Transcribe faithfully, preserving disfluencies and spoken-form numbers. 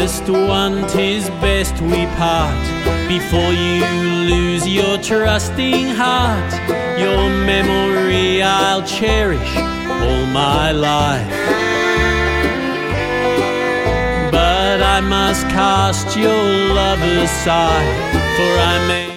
dearest one, 'tis best we part before you lose your trusting heart. Your memory I'll cherish all my life, but I must cast your love aside, for I may